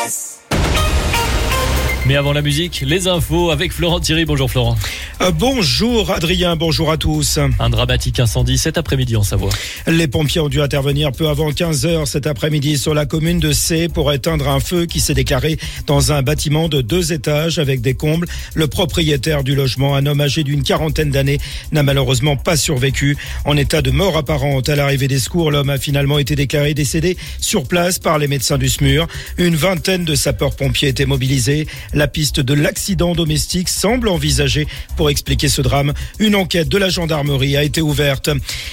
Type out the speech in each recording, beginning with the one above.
RVVS. Mais avant la musique, les infos avec Florent Thierry. Bonjour Florent. Bonjour Adrien, bonjour à tous. Un dramatique incendie cet après-midi en Savoie. Les pompiers ont dû intervenir peu avant 15h cet après-midi sur la commune de Cé pour éteindre un feu qui s'est déclaré dans un bâtiment de 2 étages avec des combles. Le propriétaire du logement, un homme âgé d'une 40aine d'années, n'a malheureusement pas survécu. En état de mort apparente à l'arrivée des secours, l'homme a finalement été déclaré décédé sur place par les médecins du SMUR. Une vingtaine de sapeurs-pompiers étaient mobilisés. La piste de l'accident domestique semble envisagée pour expliquer ce drame. Une enquête de la gendarmerie a été ouverte.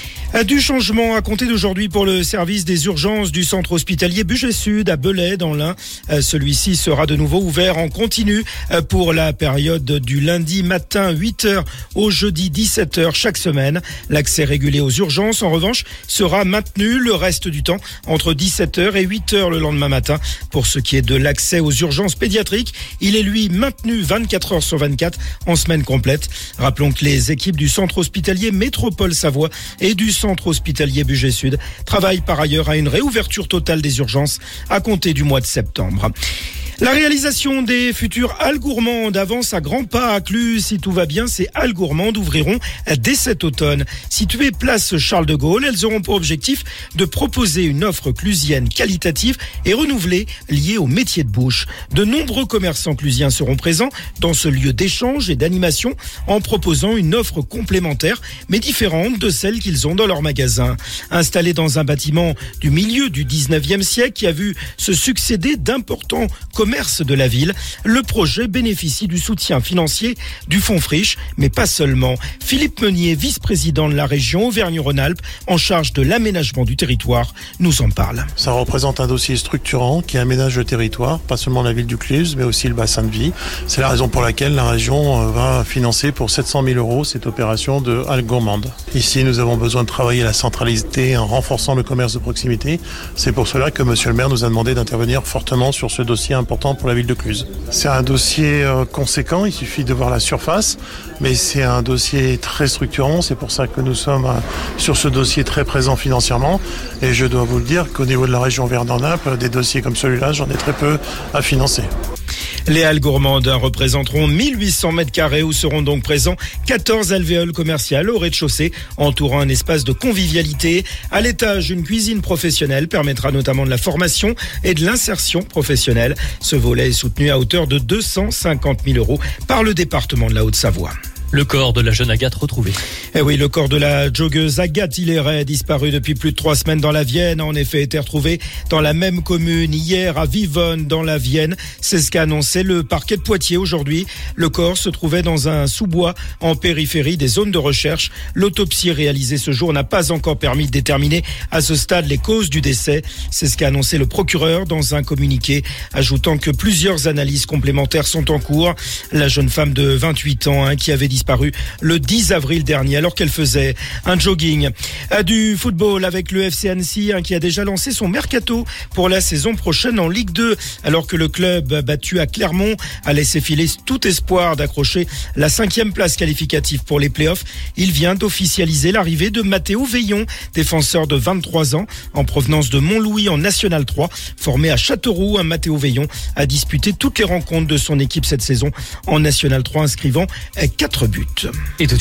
Du changement à compter d'aujourd'hui pour le service des urgences du centre hospitalier Bugey Sud à Belay dans l'Ain. Celui-ci sera de nouveau ouvert en continu pour la période du lundi matin 8h au jeudi 17h chaque semaine. L'accès régulier aux urgences, en revanche, sera maintenu le reste du temps entre 17h et 8h le lendemain matin. Pour ce qui est de l'accès aux urgences pédiatriques, il est lui maintenu 24 heures sur 24 en semaine complète. Rappelons que les équipes du centre hospitalier Métropole Savoie et du centre hospitalier Bugey Sud travaille par ailleurs à une réouverture totale des urgences à compter du mois de septembre. La réalisation des futures Halles Gourmandes avance à grands pas à Cluses. Si tout va bien, ces Halles Gourmandes ouvriront dès cet automne. Situées place Charles de Gaulle, elles auront pour objectif de proposer une offre clusienne qualitative et renouvelée liée au métier de bouche. De nombreux commerçants clusiens seront présents dans ce lieu d'échange et d'animation en proposant une offre complémentaire mais différente de celle qu'ils ont dans leur magasin. Installé dans un bâtiment du milieu du 19e siècle qui a vu se succéder d'importants commerces de la ville, le projet bénéficie du soutien financier du Fonds Friche, mais pas seulement. Philippe Meunier, vice-président de la région Auvergne-Rhône-Alpes, en charge de l'aménagement du territoire, nous en parle. Ça représente un dossier structurant qui aménage le territoire, pas seulement la ville du Cluse, mais aussi le bassin de vie. C'est la raison pour laquelle la région va financer pour 700 000 € cette opération de Halles Gourmandes. Ici, nous avons besoin de travailler la centralité en renforçant le commerce de proximité. C'est pour cela que monsieur le maire nous a demandé d'intervenir fortement sur ce dossier important pour la ville de Cluse. C'est un dossier conséquent, il suffit de voir la surface, mais c'est un dossier très structurant, c'est pour ça que nous sommes sur ce dossier très présent financièrement, et je dois vous le dire qu'au niveau de la région Auvergne-Rhône-Alpes, des dossiers comme celui-là, j'en ai très peu à financer. Les Halles Gourmandes représenteront 1800 mètres carrés où seront donc présents 14 alvéoles commerciales au rez-de-chaussée, entourant un espace de convivialité. À l'étage, une cuisine professionnelle permettra notamment de la formation et de l'insertion professionnelle. Ce volet est soutenu à hauteur de 250 000 € par le département de la Haute-Savoie. Le corps de la jeune Agathe retrouvé. Eh oui, le corps de la joggeuse Agathe Hilleret, disparue depuis plus de 3 semaines dans la Vienne, a en effet été retrouvé dans la même commune hier à Vivonne dans la Vienne. C'est ce qu'a annoncé le parquet de Poitiers aujourd'hui. Le corps se trouvait dans un sous-bois en périphérie des zones de recherche. L'autopsie réalisée ce jour n'a pas encore permis de déterminer à ce stade les causes du décès. C'est ce qu'a annoncé le procureur dans un communiqué, ajoutant que plusieurs analyses complémentaires sont en cours. La jeune femme de 28 ans qui avait disparu le 10 avril dernier alors qu'elle faisait un jogging. Du football avec le FC Annecy qui a déjà lancé son mercato pour la saison prochaine en Ligue 2 alors que le club battu à Clermont a laissé filer tout espoir d'accrocher la 5e place qualificative pour les playoffs. Il vient d'officialiser l'arrivée de Mathéo Veillon, défenseur de 23 ans en provenance de Montlouis en National 3. Formé à Châteauroux, Mathéo Veillon a disputé toutes les rencontres de son équipe cette saison en National 3 inscrivant 4 buts. Et tout de suite,